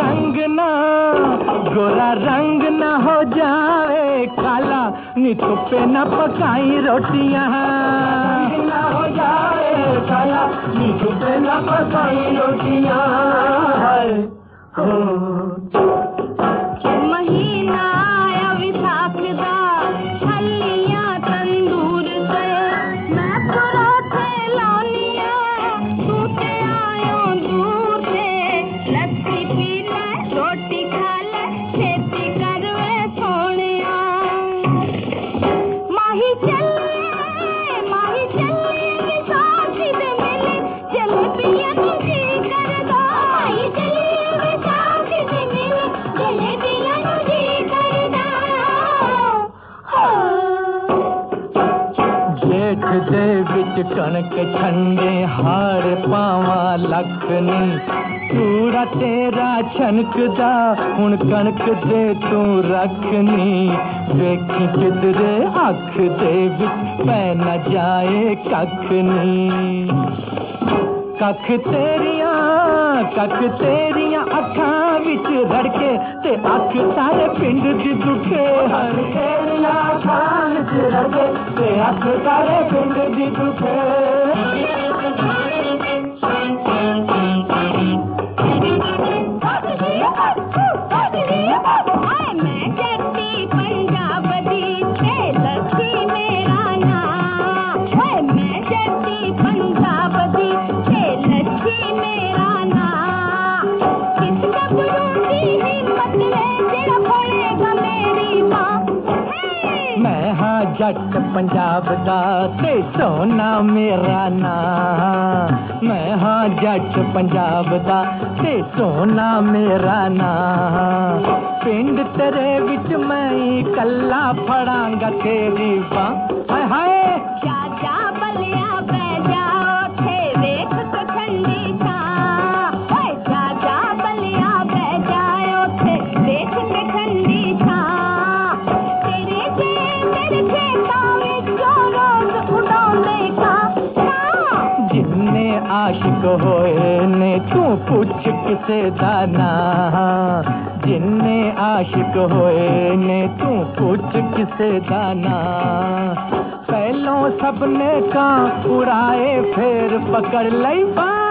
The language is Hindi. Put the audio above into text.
गोरा रंग न हो जाए काला, नी धुपे न पकाई रोटियां, न हो जाए काला, नी धुपे न पकाई रोटियां। महीना आया विसाख दा, छलियां तंदूर से, मैं पराठे लानिया, तू ते आयो दूर से, लस्सी पी ले रोटी खा ले, खेती कर वे सोनिया। माही चलिए विसाखी दे मेले, जलेबियां नु जी करदा, माही चलिए विसाखी दे मेले, जलेबियां नु जी करदा। जेठ दे विच कणक छंडे, हार पावा लख नी, तूड़ा तेरा छनकदा, हुण कणक दे तू रखनी, वेखी किधरे अख दे विच पै न जाए कख नी। कख तेरियां अखां विच रड़के, ते अख सारे पिंड दी दुखे, हर तेरियां अखां विच रड़के, ते अख सारे पिंड दी दुखे। मैं जट्टी पंजाब दी, ते लक्ष्मी मेरा नाम, मैं जट्टी पंजाब दी, ते लक्ष्मी मेरा नाम। किस गबरू दी हिम्मत है जेड़ा खोलेगा मेरी मां। मैं हाँ जट पंजाब दा, ते सोना मेरा नाम, मैं हाँ जट पंजाब दा, ते सोना मेरा नाम। पिंड तेरे विच मैं कल्ला फड़ांगा तेरी बां। हाय जा जा बलिया बह जाओ थे, देख तो ठंडी छां, जा जा बलिया बह जाओ थे, देख के ठंडी छां। तेरे खेतां विचों रोज उड़ाउंदे खां। जिन्ने आशिक होए ने तू पुछ किसे दा नां, जिन्ने आशिक होए ने तू पुछ किसे दा नां। पहलों सबने कां उड़ाए, फिर पकड़ लई बां।